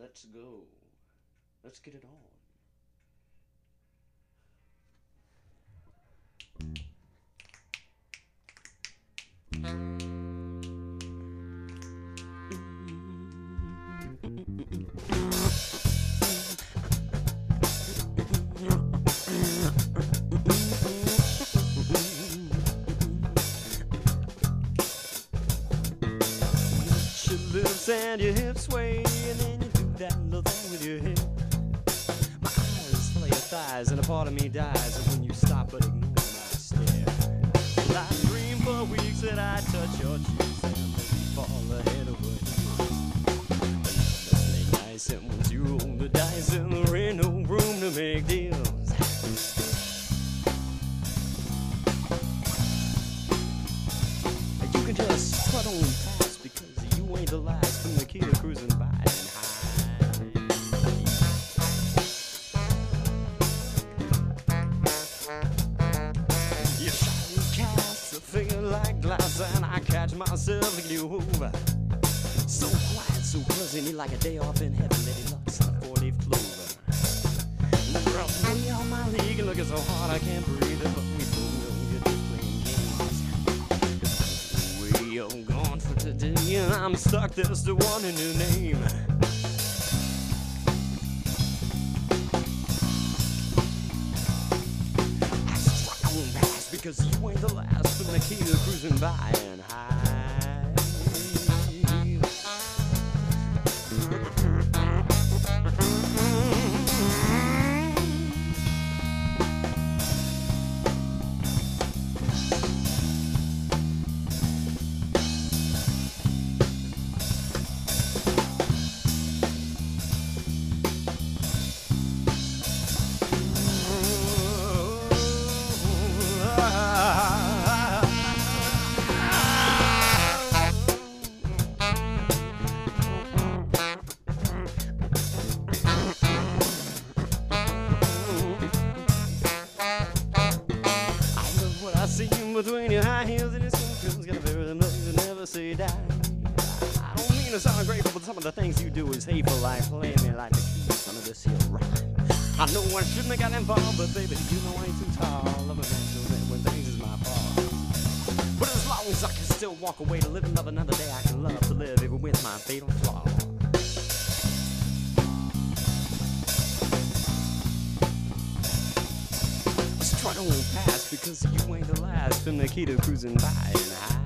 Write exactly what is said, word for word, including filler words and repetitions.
Let's go. Let's get it on. She lives and your hips sway, and then you do that little thing with your hip. My eyes follow your thighs, and a part of me dies when you stop but ignore my stare. Well, I dream for weeks that I touch your cheeks and maybe fall ahead over heels. But love play nice, and once you roll the dice, and there ain't no room to make deals. You can just strut on past because you ain't the last from the kid cruising by and high. You try to cast a figure like glass, and I catch myself looking you over. So quiet, so pleasant, like a day off in heaven, Lady Luck's in a four-leaf clover. Girl, way on my league, and looking so hard I can't breathe, but we both know you're just playing games. I'm gone for today, and I'm stuck just to one in your name. I struck on past because you ain't the last from the key to cruising by and high. Between your high heels and your skin feels got a very place to never say die. I don't mean to sound ungrateful, but some of the things you do is hateful, like playing me like the keys under this here rhyme. I know I shouldn't have got involved, but baby, you know I ain't too tall. I'm a man so that when things is my fault. But as long as I can still walk away to live and love another day, I can love to live even with my fatal flaw. Strut on past because you ain't the last from the key to cruising by and high.